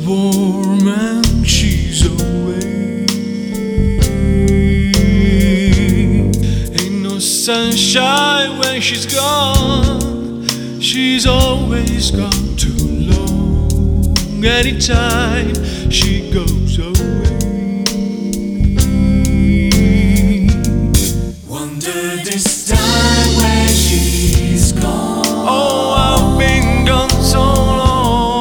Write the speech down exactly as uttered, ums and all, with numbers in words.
warm and she's away. Ain't no sunshine when she's gone. She's always gone too long. Anytime she goes away.